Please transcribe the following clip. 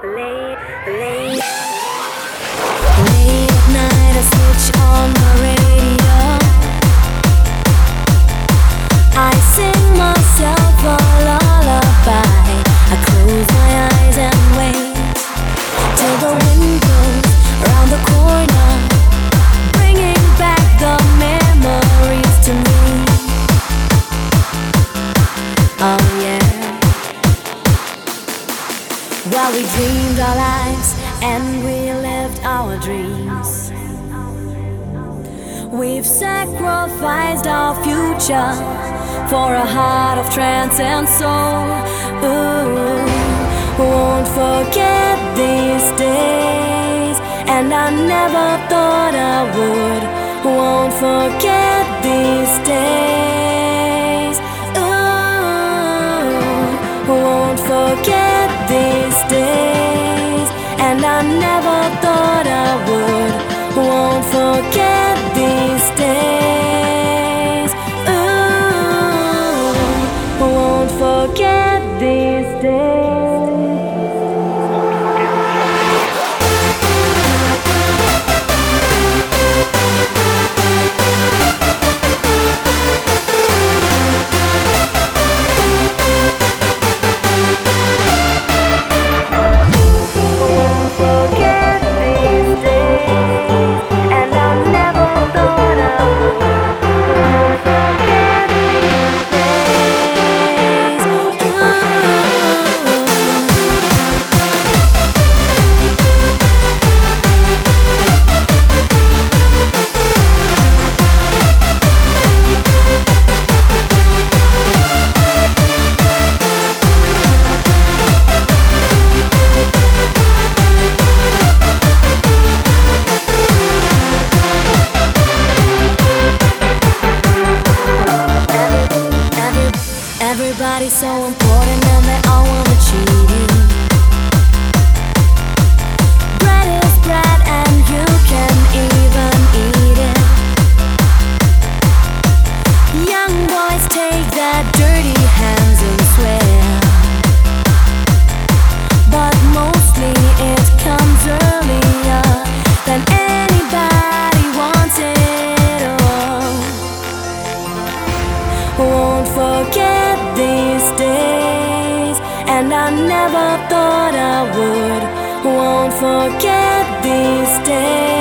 Late, late, late at night I switch on the radio. I sing myself a lullaby. I close my eyes and wait till the wind blows around the corner, bringing back the memories to me. Oh yeah. While we dreamed our lives and we lived our dreams, we've sacrificed our future for a heart of trance and soul. Ooh, won't forget these days, and I never thought I would. Won't forget these days. Ooh, won't forget these days, and I never thought I would. Won't forget these days. Ooh, won't forget these days. Everybody's so important and they all wanna cheat you. Bread is bread and you can even eat it. Young boys take their dirty hands and swear, but mostly it comes earlier than anybody wants it all. Won't forget these days, and I never thought I would. Won't forget these days.